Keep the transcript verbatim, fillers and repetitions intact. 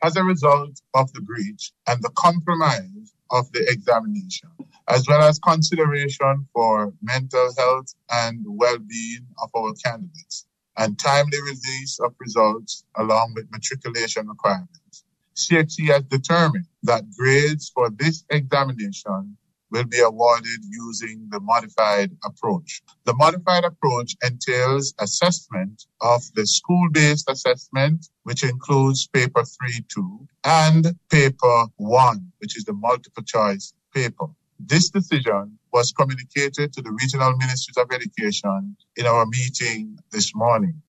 as a result of the breach and the compromise of the examination, as well as consideration for mental health and well-being of our candidates, and timely release of results along with matriculation requirements, C H E has determined that grades for this examination will be awarded using the modified approach. The modified approach entails assessment of the school-based assessment, which includes paper three two, and paper one, which is the multiple choice paper. This decision was communicated to the Regional Ministries of Education in our meeting this morning.